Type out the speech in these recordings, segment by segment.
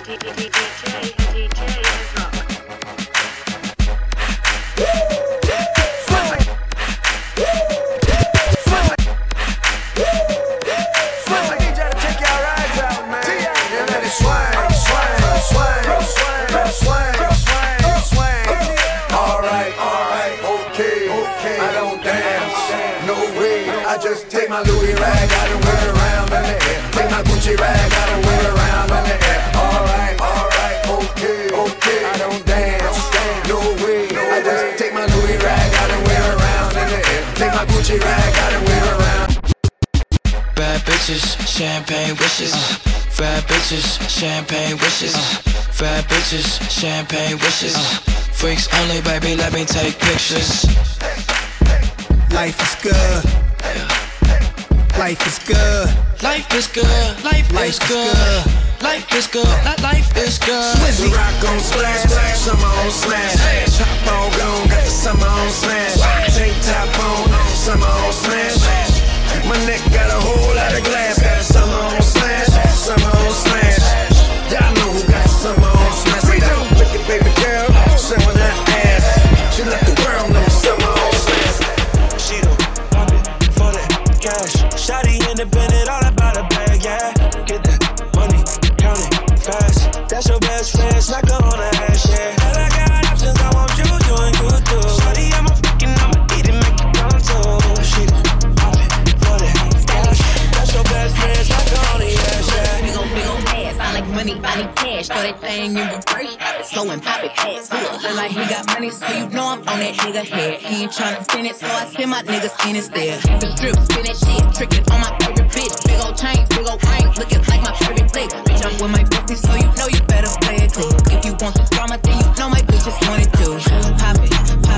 Just take my Louis rag, I don't wear around in the air. Take my Gucci rag, I don't wear around in the air. Alright, okay, I don't dance, no way. I just take my Louis rag, I don't wear around in the air. Take my Gucci rag, I don't wear around. Bad bitches, champagne wishes. Bad bitches, champagne wishes. Bad bitches, champagne wishes. Freaks only, baby, let me take pictures. Life is good. Life is good. Life is good. Life is good. Life is good. Life is good. Swizzy rock on splash, summer on smash. Top on gone, got the summer on smash. Tank top on, summer on smash. My neck got a whole lot of glass. Got summer on smash, summer on smash. Y'all know who got summer on smash. We don't look at baby girl, showing her ass. She let the world know summer on smash. She don't pop it for that cash. Shawty independent, all about a bag, yeah. Get that money, count it fast. That's your best friend, snack her on the ass, yeah. All I got options, I want you doing good too. Shawty, I'm a fucking, I'ma eat it, make it come too. She pop it for that cash. That's your best friend, snack her on the ass, yeah. We gon' pass, I like money, body cash. Throw that thing in reverse, slow and pop it fast. Look like he got money, so you know I'm on that nigga head. He ain't tryna spin it, so I send my niggas in instead. The strip, spin that shit, trick it on my favorite bitch. Big ol' chain, big ol' ring, looking like my favorite flick. Bitch, I'm with my bestie, so you know you better play it clean. If you want the drama, then you know my bitch just want it too. Pop it,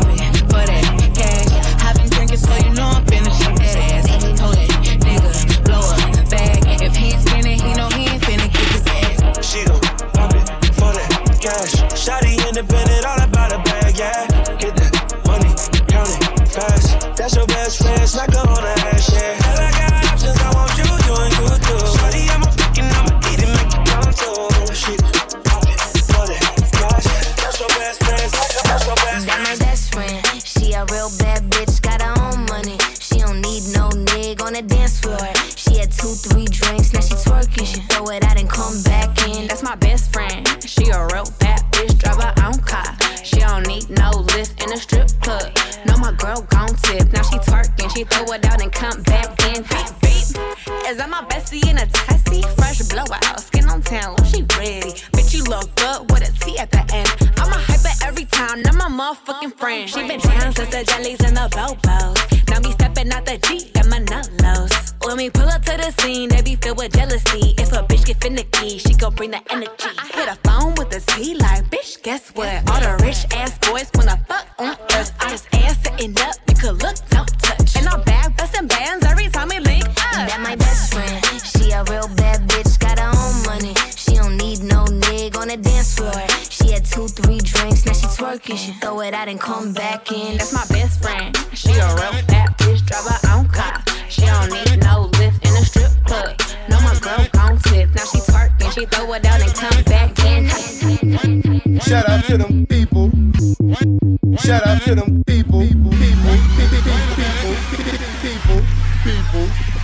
for that cash. I've been drinking, so you know I'm finna shake that ass. Told that nigga, blow a bag. If he ain't spinning, he know he ain't finna get his ass. She gon' pop it for that cash. Shawty independent, all about a bag, yeah. Get that money, count it fast. That's your best friend, snack her on the ass, yeah. All I got options, I want you doing good too. Shawty, I'm a fucking, I'ma eat it, make it come too. She pop it for that cash. That's your best friend, that's your best friend. Got my best friend, she a real bad bitch, got her own money. She don't need no nigga on the dance floor. She had 2-3 drinks, now she twerking. She throw it out and come back in. That's my best friend. She a real bad bitch, drive her own car. She don't need no lift in a strip club. No, my girl gon' tip. Now she twerking, she throw it out and come back in. Beep, beep. Is that my bestie in a tessie? Fresh blowout, skin on tan, look, she ready. Bitch, you look good with a T at the end. I'm a hyper every time, not my motherfucking friend. She been down since the jellies and the bobos. Now me stepping out the Jeep, got my nullos. When we pull up to the scene, they be filled with jealousy. If a bitch get finicky, she gon' bring the energy. I hit a phone with a T like, bitch, guess what? All the rich ass boys wanna fuck on us. I just ass sitting up, you could look, don't touch. And I'm back bustin' bands every time we link up. That my best friend, she a real bad bitch, got her own money. She don't need no nigga on the dance floor. She had 2-3 drinks, now she twerking. She throw it out and come back in. That's my best friend, she a real bad bitch, drive her own car. She don't need no lift in a strip club. No, my girl gon' tip, now she twerking. She throw it out and come back in. Shout out to them people. Shout out to them people. People.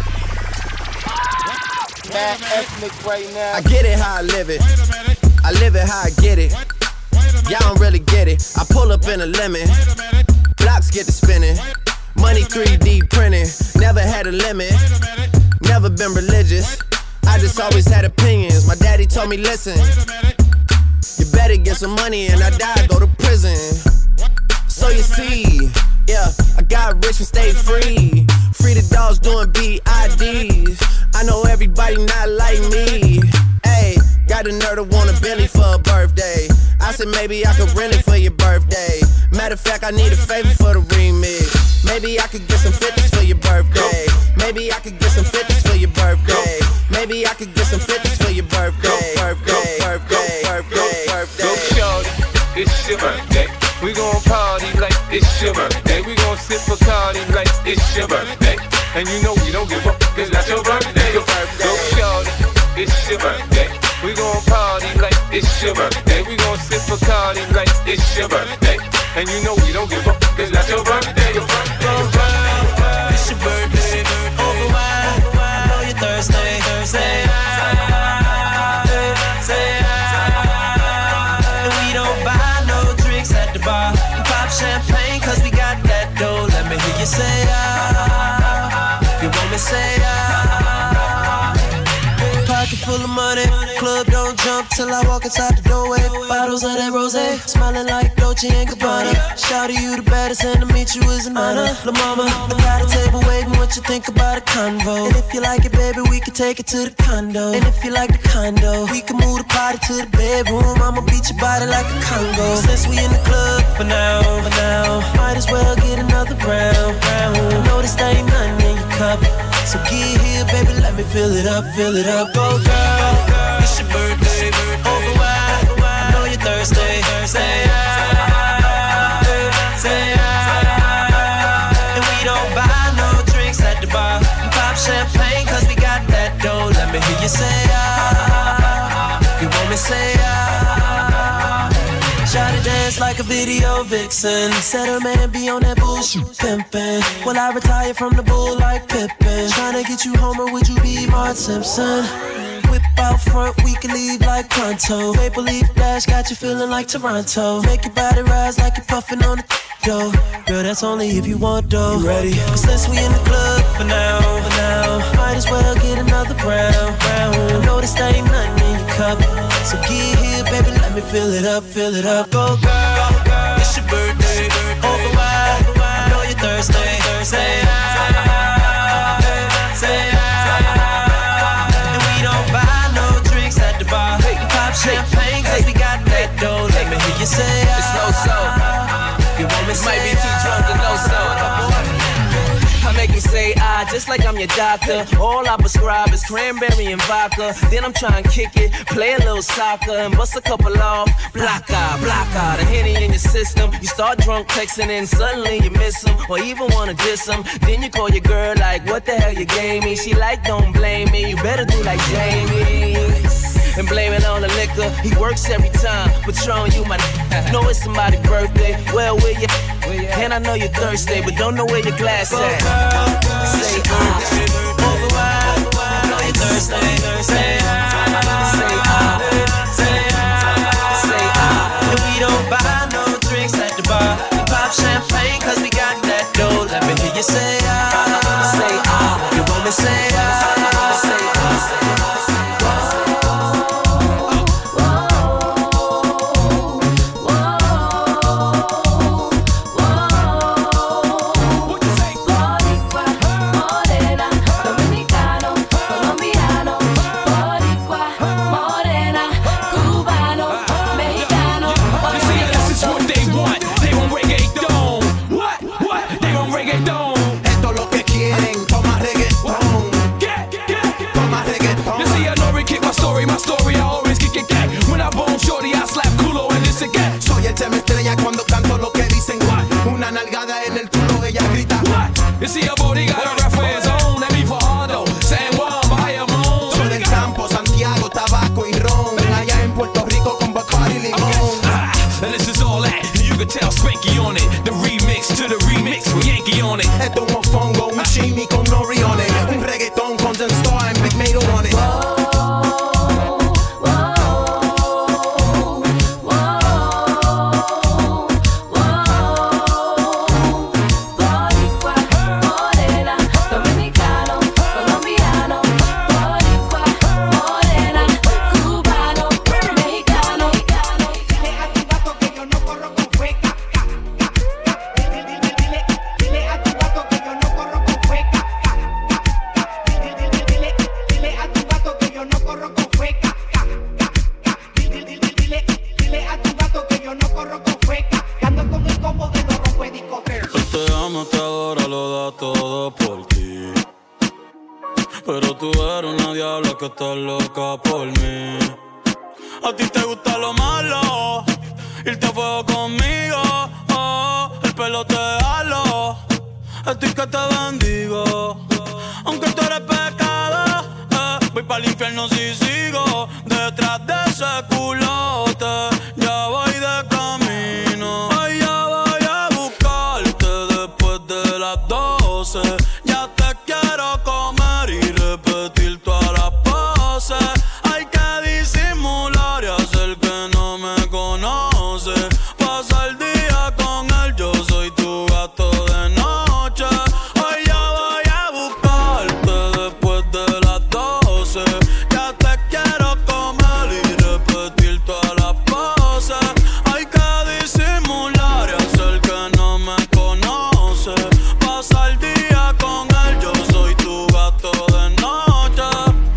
Mad ethnic right now. I get it how I live it. I live it how I get it. Y'all don't really get it. I pull up in a lemon. Blocks get to spinning. Money 3D printing. Never had a limit. Never been religious. I just always had opinions. My daddy told me, listen, you better get some money and I die, go to prison. So you see, yeah, I got rich and stayed free. Free the dogs doing BIDs. I know everybody not like me. Ayy, got a nerd to want a Bentley for a birthday. I said maybe I could rent it for your birthday. Matter of fact, I need a favor for the remix. Maybe I could get some 50s for your birthday. Maybe I could get some 50s for your birthday. Maybe I could get some 50s for your birthday. Go shorty, it's your birthday. We gon' party like it's your birthday. We gon' sip Bacardi like it's your birthday. And you know we don't give up, it's not your birthday. Go shorty, it's your birthday. We gon' party like it's your birthday. We gon' sip a Cardi like it's your birthday. And you know we don't give up, it's not your birthday. It's your birthday, over wine. I know you're thirsty. Say and we don't buy no drinks at the bar. We pop champagne cause we got that dough. Let me hear you say if you want me say pocket full of money, club don't jump till I walk inside the doorway. Bottles of that rosé, smiling like Dolce & Gabbana. Shout to you the baddest and to meet you is an honor. La mama, I got a table waiting, what you think about a convo? And if you like it, baby, we can take it to the condo. And if you like the condo, we can move the party to the bedroom. I'ma beat your body like a Congo. Since we in the club for now, might as well get another round. I know this ain't nothing in your cup, so get here, baby, let me fill it up. Go girl, it's your birthday, over wine. I know you're thirsty. Say and we don't buy no drinks at the bar. We pop champagne cause we got that dough. Let me hear you say you want me say Shawty dance like a video vixen. Said her man be on that bullshit pimpin'. Well, I retire from the bull like Pippin. Tryna get you home or would you be Marge Simpson? Whip out front, we can leave like pronto. Maple Leaf Dash got you feeling like Toronto. Make your body rise like you're puffin' on the dough. Girl, that's only if you want dough. You ready? Cause since we in the club for now, might as well get another round. I know this ain't nothing in your cup, so get here, baby, let me fill it up. Go girl, it's your birthday, over wine. I know you're thirsty. Say and we don't buy no drinks at the bar. We pop champagne cause we got that dough. Let me hear you say it's no so. You want me to might be too drunk to know so. I make him say just like I'm your doctor. All I prescribe is cranberry and vodka. Then I'm trying to kick it, play a little soccer, and bust a couple off. Block out, the Henny in your system. You start drunk texting and suddenly you miss him, or even wanna diss him. Then you call your girl like, what the hell you gave me? She like, don't blame me, you better do like Jamie. And blame it on the liquor, he works every time. Patron, you my know it's somebody's birthday. Well, where you? And I know you're thirsty, but don't know where your glass at. Say over wine. I know you're thirsty. Say and we don't buy no drinks at the bar. We pop champagne cause we got that dough. Let me hear you say you want me say cuando canto lo que dicen. Una nalgada en el culo, ella grita. You see a body got a reference on. Let me for Hardo, San Juan, Bayamón. Soy del campo, Santiago, tabaco y ron. Allá en Puerto Rico con Bacardi y limón. And this is all that. You can tell Spanky on it. The remix to the remix with Yankee on it. Esto es un mofongo, un chimi con nori on it. Un reggaetón con Zen Star and Big Mato on it. Que estás loca por mí. A ti te gusta lo malo, irte a fuego conmigo. Oh, el pelo te halo, a ti que te bendigo. Aunque tú eres pecado, voy pa'l infierno si sigo detrás de ese culote. Ya voy de camino. Ay, ya voy a buscarte después de las 12. Ya te quiero comer y repetir todas las poses. Hay que disimular y hacer que no me conoce. Pasa el día con él, yo soy tu gato de noche. Hoy ya voy a buscarte después de las 12. Ya te quiero comer y repetir todas las poses. Hay que disimular y hacer que no me conoce. Pasa el día con él, yo soy tu gato de noche.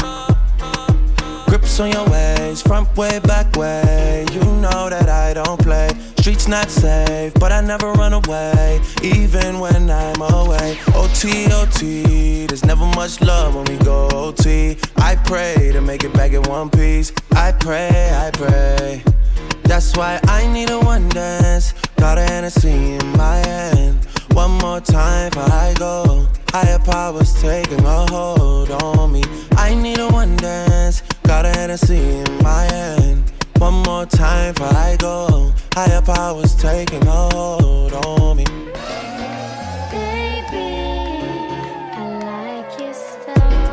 Grips on your ways, front way, back way. You know that I don't play. Streets not safe, but I never run away, even when I'm away. OT, OT, there's never much love when we go OT. I pray to make it back in one piece. I pray, I pray. That's why I need a one dance. Got a Hennessy in my hand. One more time before I go. Higher powers taking a hold on me. I need a one dance. Got a Hennessy in my hand. One more time before I go. Higher powers taking a hold on me. Baby, I like your style.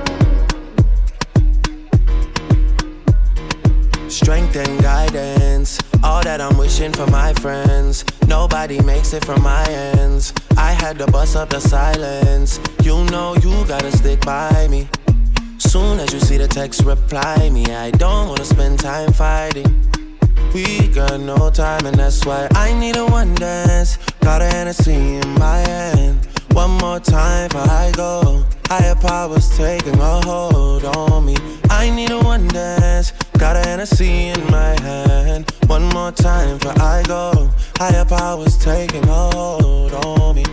Strength and guidance, all that I'm wishing for my friends. Nobody makes it from my ends. I had to bust up the silence. You know you gotta stick by me. Soon as you see the text, reply me. I don't wanna spend time fighting. We got no time and that's why I need a one dance. Got a Hennessy in my hand. One more time before I go. Higher powers taking a hold on me. I need a one dance. Got a Hennessy in my hand. One more time before I go. Higher powers taking a hold on me.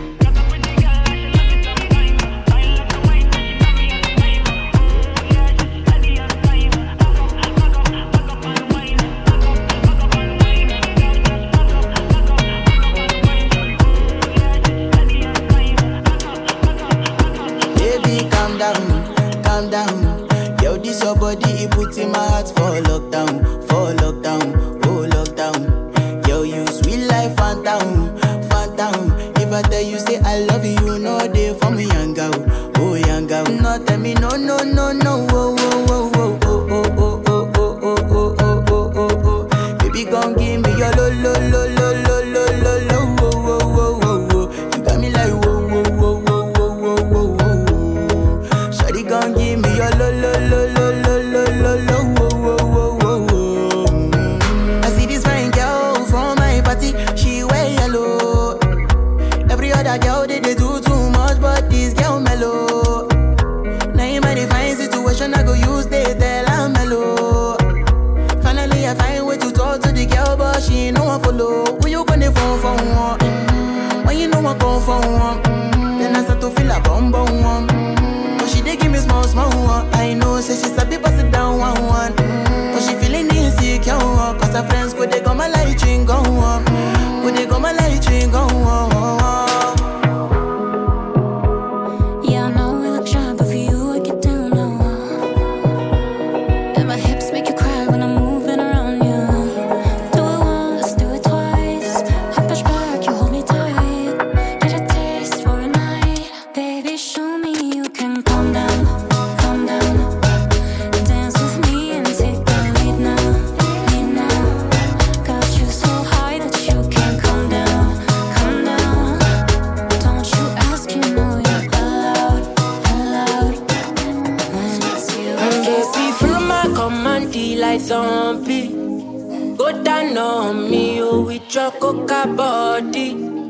Calm down. Yo, this your body, it puts in my heart for lockdown, oh lockdown. Yo, you sweet life, phantom, phantom. If I tell you say I love you, you know they for me, young girl, oh young girl. No, tell me no, no, no, no, oh, oh, oh, oh, oh, oh, oh, oh, oh, oh, oh, oh, oh, oh. Baby, gon' give me your lo, lo, lo, lo, lo, lo, lo, lo, oh, oh, oh, oh, oh. You got me like whoa, whoa, whoa, whoa, whoa, whoa, whoa, whoa. Shawty gon' give me your lo, lo, lo, lo, lo, lo, lo, lo, oh, oh, oh, oh, oh. I see this fine girl from my party, she wear yellow. Every other girl they do too much, but this girl mellow. Now in my divine situation, I go use they tell I'm mellow. Finally I find way to talk to the girl, but she ain't no one follow. Who you gonna phone for one? When you know I go for one, then I start to feel a bum bum one. But she dey give me small small one. I know say she sabi pass it down one one. But she feeling insecure, cause her friends go they go my light ring go on. Go they go my light ring go on. Yeah, I know we look shy, but for you I get down low. And my hips make you cry when I'm moving around you. Do it once, do it twice. I push back, you hold me tight. Get a taste for a night. Baby, show me you can calm down, calm down. Dance with me and take the lead now, lead now. Got you so high that you can't calm down, calm down. Don't you ask, you know you're allowed, allowed. When it's you, Baby, follow my command, like zombie. Go down on me, oh, with your coca body.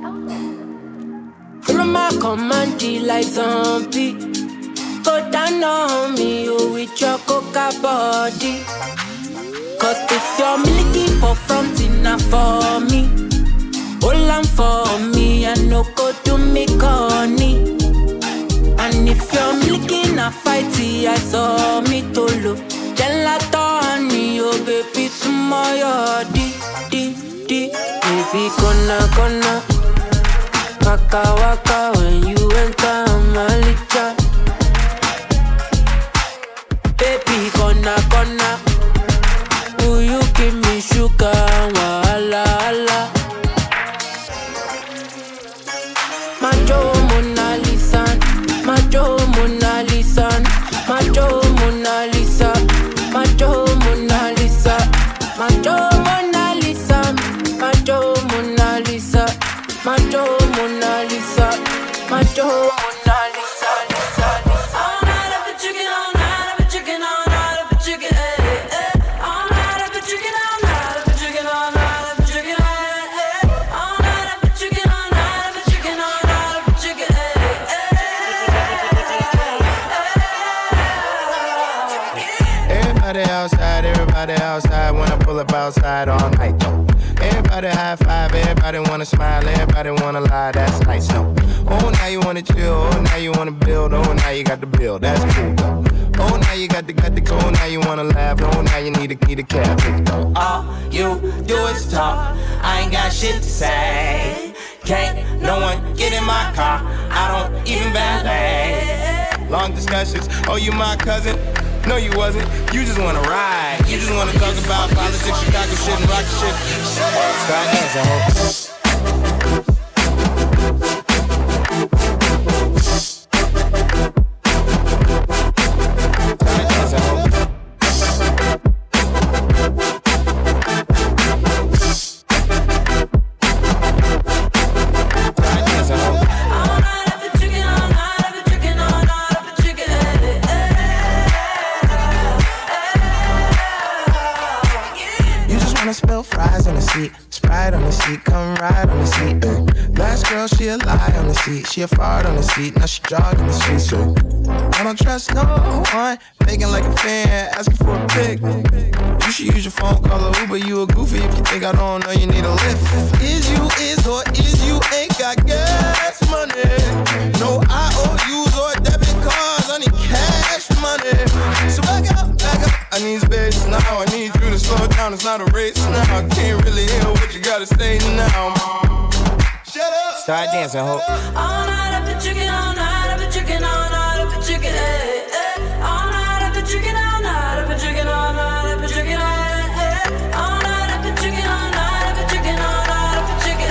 Follow my command, like zombie. Go down on me, oh, with your coca body. Cause if you're milky for front, enough for me. Hold on for me, I no go to me corny. And if you're milking a fighty, I saw me to look. Gelato honey, oh baby, sumoyo di. Baby, gonna waka waka when you enter Malika. Baby, my Joe Mona Lisa, my Joe Mona Lisa, my Joe Mona Lisa, my Joe Mona Lisa, my Joe Mona Lisa, Lisa, Lisa. All night I've been chicken, all night I've been chicken, all night I've been chicken, all night I've been chicken, all night I've been chicken, all night I've been chicken, all night I've been chicken, all night I've been chicken, all night I've been chicken, Everybody outside when I pull up outside all night though. Everybody high five, everybody wanna smile, everybody wanna lie, that's nice though. Oh, now you wanna chill, oh, now you wanna build, oh, now you got the bill, that's cool though. Oh, now you got the go, now you wanna laugh, oh, now you need a key to cab. All you do is talk, I ain't got shit to say. Can't no one get in my car, I don't even valet. Long discussions, oh, you my cousin? No, you wasn't. You just wanna ride. You just wanna talk about politics, Chicago shit, and rock shit. Start dancing, ho. Sprite on the seat, come ride on the seat. Last girl, she a lie on the seat. She a fart on the seat, now she jogging the streets. I don't trust no one, faking like a fan, asking for a pic. You should use your phone, call a Uber. You a goofy if you think I don't know you need a lift. Is you is or is you ain't got gas money? No IOUs or debit cards, I need cash money. So back up, I need space now. I need you to slow down, it's not a race now. I can't really hear what you gotta say now. Shut up. Start dancing, ho. All night I've been chicken, all night I've been chicken, all night I've been chicken, all night I've been chicken, all night I've been chicken, all night I've been chicken, all night I've been chicken, all night I've been chicken, all night I've been chicken,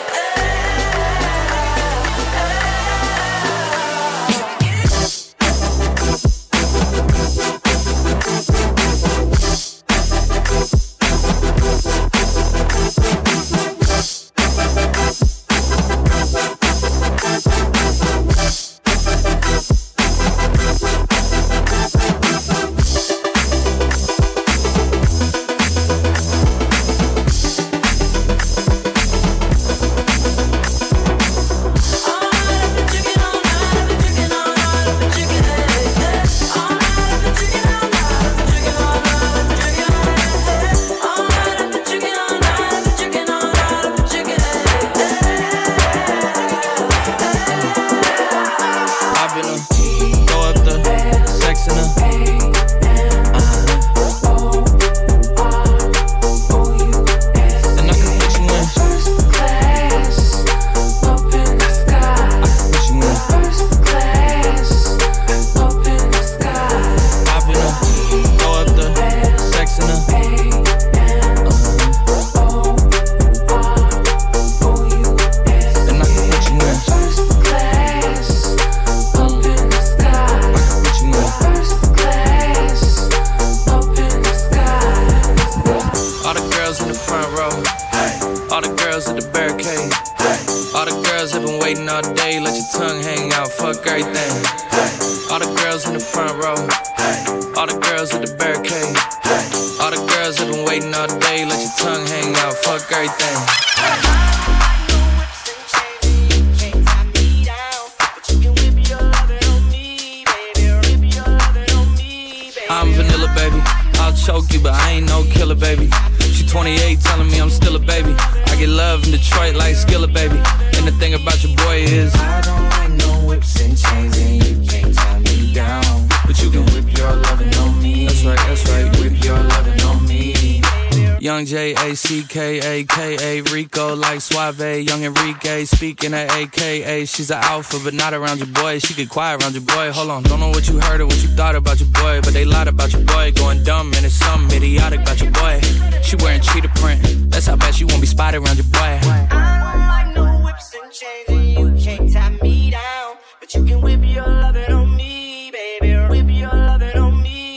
J-A-C-K-A-K-A Rico like Suave, young Enrique speaking at AKA. She's an alpha but not around your boy. She get quiet around your boy. Hold on, don't know what you heard or what you thought about your boy, but they lied about your boy. Going dumb and it's something idiotic about your boy. She wearing cheetah print, that's how bad she won't be spotted around your boy. I don't like no whips and chains and you can't tie me down, but you can whip your lovin' on me, baby. Whip your lovin' on me.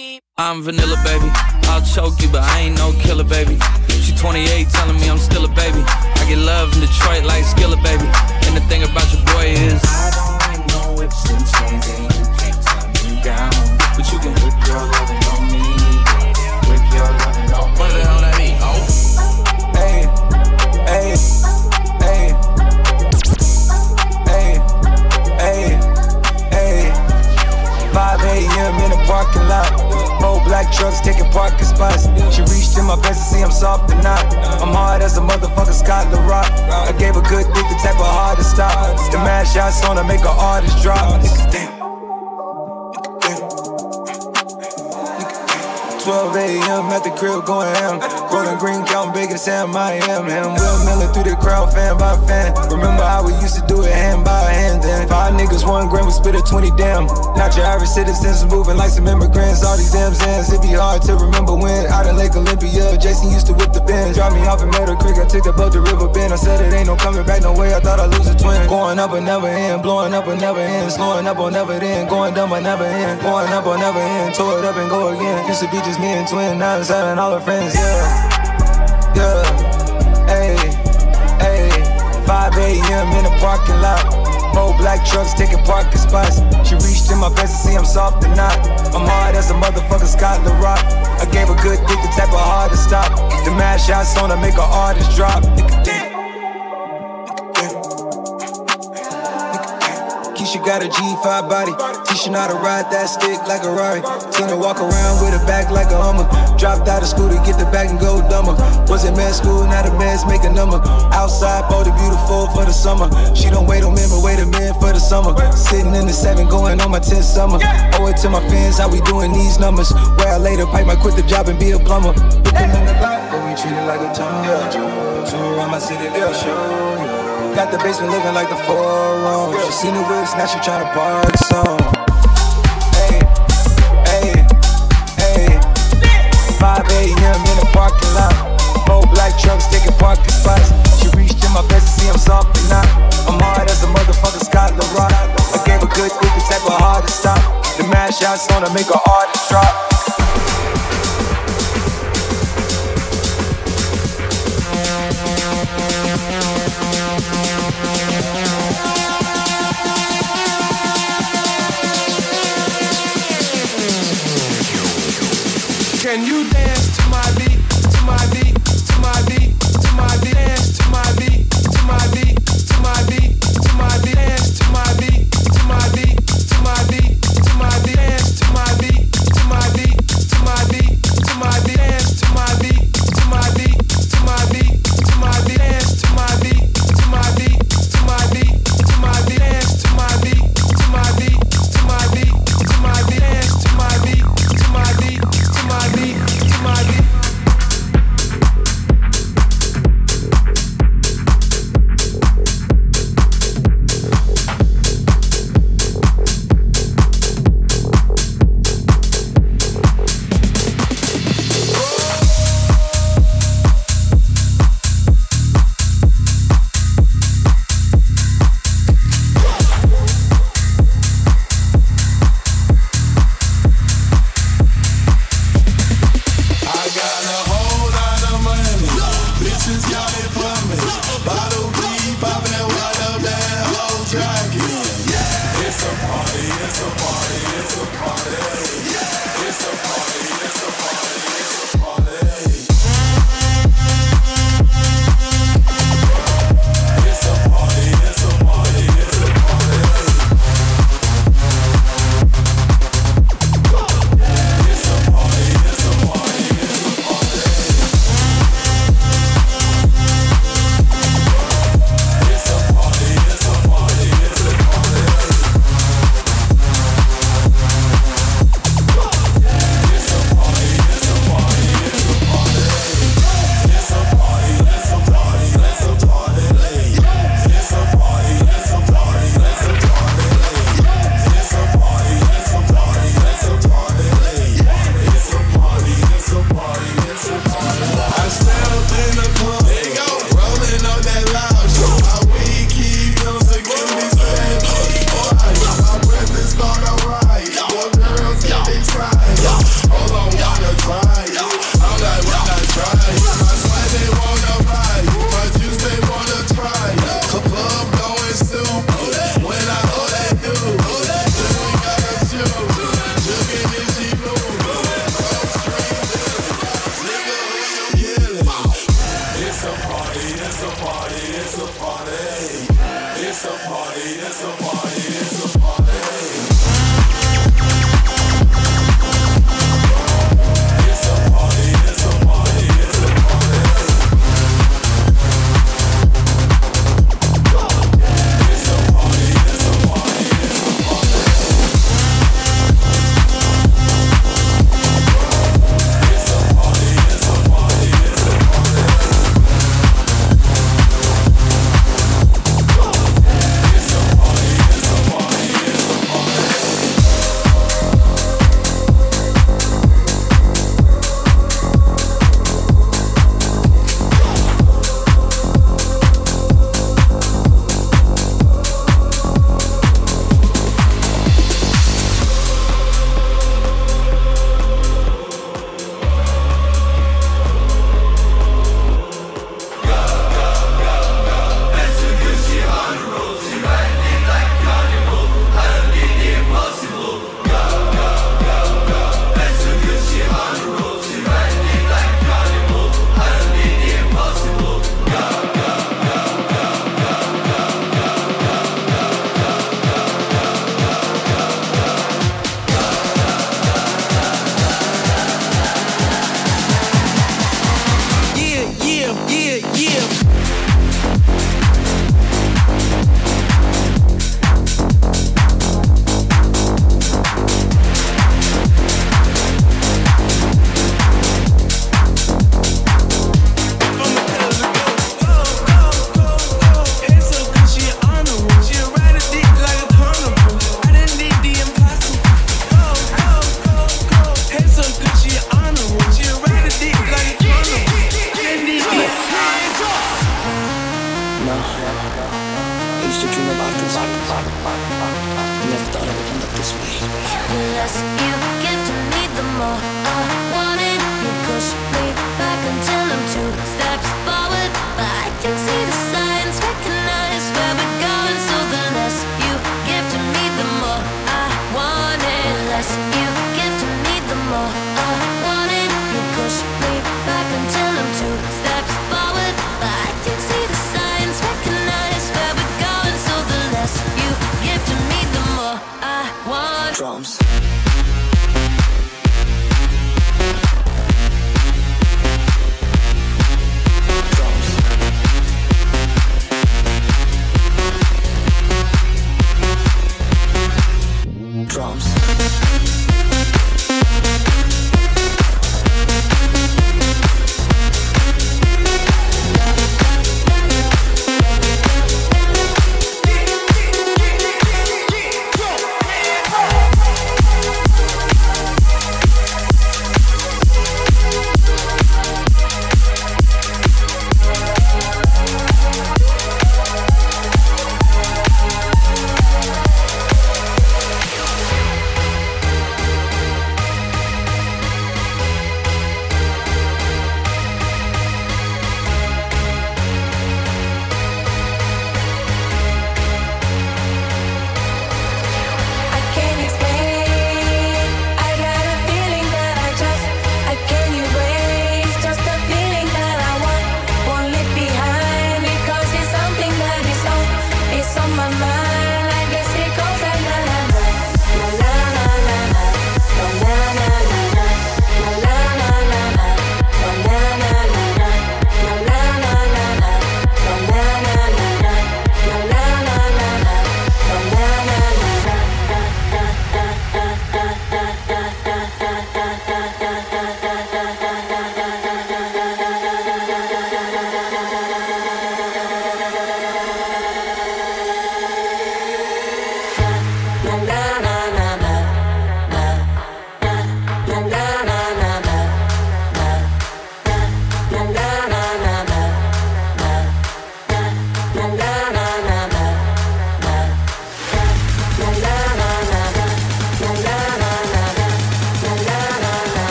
I'm vanilla, baby. I'll choke you, but I ain't no killer, baby. She 28, telling me I'm still a baby. I get love in Detroit like Skillet, baby. And the thing about your boy is I don't like no whips and chains, and you can't tie me down. But you can whip your lovin' on me. Whip your lovin' on me. What the hell that mean? Oh. Hey, hey, hey, hey, hey, hey. 5 a.m. in the parking lot. 4 black trucks taking parking spots. She reached in my best to see I'm soft or not. I'm hard as a motherfucker, Scott LaRock. I gave a good dick, the type of hard to stop. The mad shots on her make her artist drop. 12 a.m. at the crib going ham. Golden green counting bacon, Sam, I am him. Will Miller through the crowd, fan by fan. Remember how we used to do it hand by hand then. 5 niggas, 1 gram, we spit a 20 damn. Not your average citizens moving like some immigrants. All these damn sands, it be hard to remember when. Out in Lake Olympia, Jason used to whip the Benz. Drop me off in Meadow Creek, I took the boat to River Bend. I said it ain't no coming back, no way, I thought I'd lose a twin. Going up but never end, blowing up but never end. Slowing up or never end, going dumb but never end. Going up or never end, tore it up and go again. Used to be just me and twin, now it's having all her friends, yeah. Yeah, hey, hey, 5 a.m. in the parking lot. 4 black trucks taking parking spots. She reached in my best to see I'm soft or not. I'm hard as a motherfucker, Scott LaRock. I gave a good dick, the type of hard to stop. The mad shots on her make her artist drop. Keisha got a G5 body. Tisha know how to ride that stick like a Rari. Tina walk around with her back like a Hummer. Dropped out of school to get the bag and go dumber. Was in med school, now the meds make a number. Outside, bought it beautiful for the summer. She don't wait on men, but wait a minute for the summer. Sitting in the 7, going on my 10th summer. Owe it to my fans, how we doing these numbers. Where I later pipe, might quit the job and be a plumber. Looking in the light, but we treat it like a town. Tour around my city, they'll show you. Got the basement looking like the 4 room. She seen the whips, now she tryna park some. Hey, hey, hey. 5 a.m. in the parking lot. 4 black trucks taking parking spots. She reached in my best to see I'm soft or not. I'm hard as a motherfucker, Scott LaRock. I gave a good dick, the type of hard to stop. The mad shots on her make her artist drop. Can you dance to my beat, to my beat, to my beat, to my beat, dance to my beat, to my beat, to my beat, to my beat, dance to my beat, to my beat, to my beat, to my beat, dance to my beat, to my beat, to my beat, to my beat, dance to my beat, to my beat, to my beat, to my beat, dance to my beat, to my beat, to my beat, to my beat, dance to my beat, to my beat, to my beat, to my beat, dance to my beat, to my beat. My beat, my beat.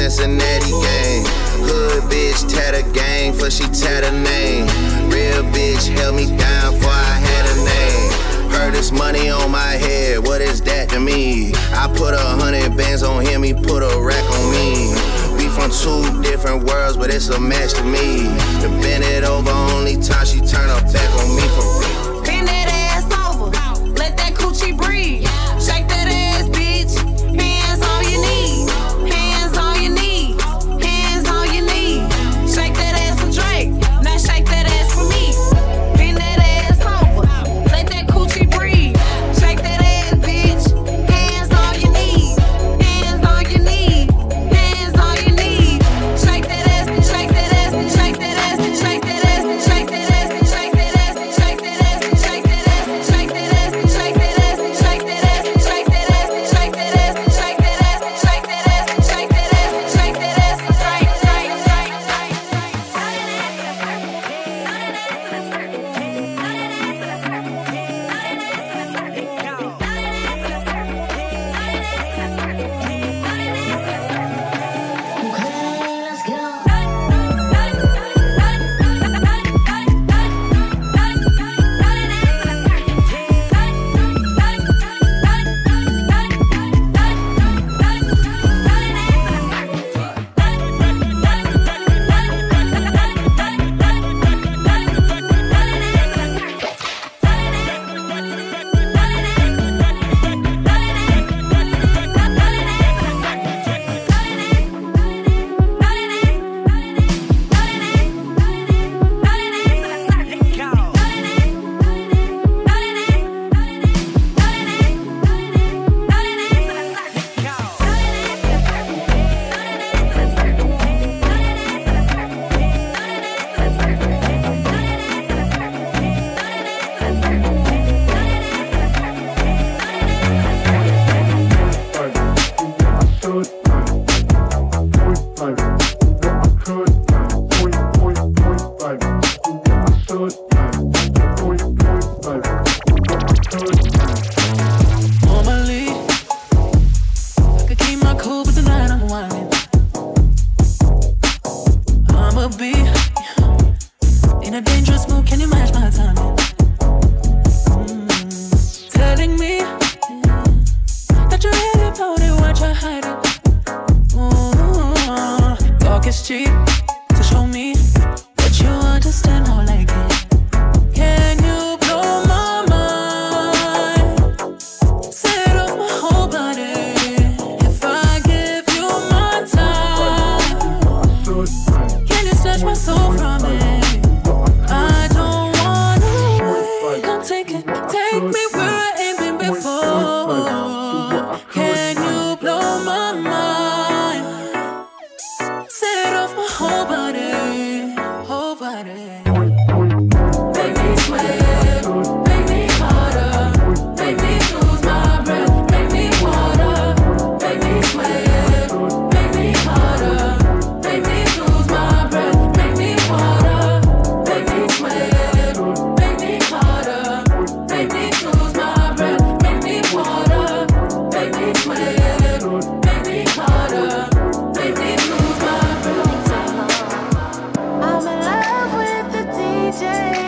Cincinnati gang. Hood bitch tatted gang for she tatted name. Real bitch held me down before I had a name. Heard this money on my head, what is that to me? I put 100 bands on him, he put a rack on me. We from two different worlds, but it's a match to me. To bend it over, only time she turn her back on me for real. Bend that ass over, let that coochie breathe. Shake that ass, bitch. Hands on your knees, hands on your knees, hands on your knees. Shake that ass for Drake, now shake that ass for me. Bend that ass over, let that coochie breathe. Shake that ass, bitch. Hands on your knees, hands on your knees, hands on your knees. Shake that ass, shake that ass, shake that ass, shake that ass, shake that ass, shake that ass, shake that ass, shake that ass, shake that ass, shake that ass, shake that ass, shake that ass, shake that ass, shake that ass, shake that ass, shake that ass, shake that ass, Normally, I could keep my cool, but tonight I'm whining. I'ma be in a dangerous mood. Can you match my timing? Telling me that you're ready for it, what you're hiding. Talk is cheap, to show me that you understand how I like it. Can you blow my mind? Set off my whole body. If I give you my time, can you snatch my soul from me? I don't wanna wait. Don't take it, take me where I ain't been before. Can you blow my mind? Set off my whole body, whole body. Make me sweat, make me harder, make me lose my breath, make me water. Make me sweat, make me harder, make me lose my breath, make me water. Make me sweat, make me harder, make me lose my breath, make me water. Make me sweat, make me harder, make me lose my breath. I'm in love with the DJ.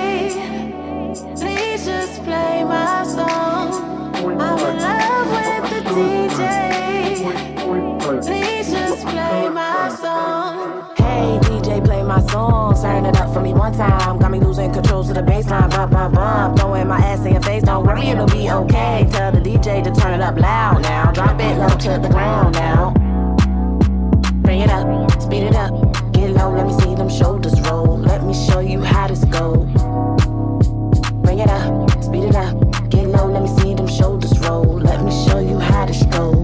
Please just play my song. I'm in love with the DJ. Please just play my song. Hey DJ, play my song. Turn it up for me one time. Got me losing control to the baseline. Bump, bump, bump. Throwing my ass in your face. Don't worry, it'll be okay. Tell the DJ to turn it up loud now. Drop it low to the ground now. Bring it up, speed it up. Get low, let me see them shoulders roll. Let me show you how this go. Bring it up, speed it up. Get low, let me see them shoulders roll. Let me show you how this go.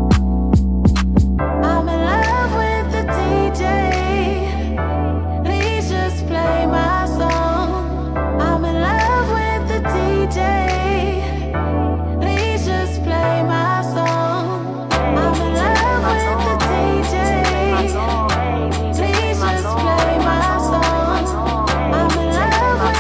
I'm in love with the DJ. Please just play my song. I'm in love with the DJ. Please just play my song. I'm in love with the DJ. Please just play my song. I'm in love with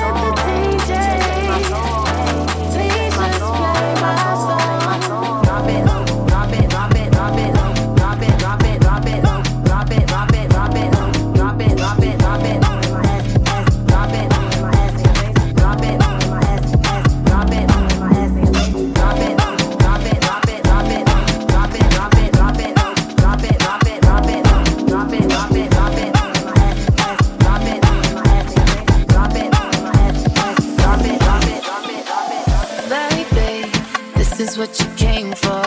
is what you came for.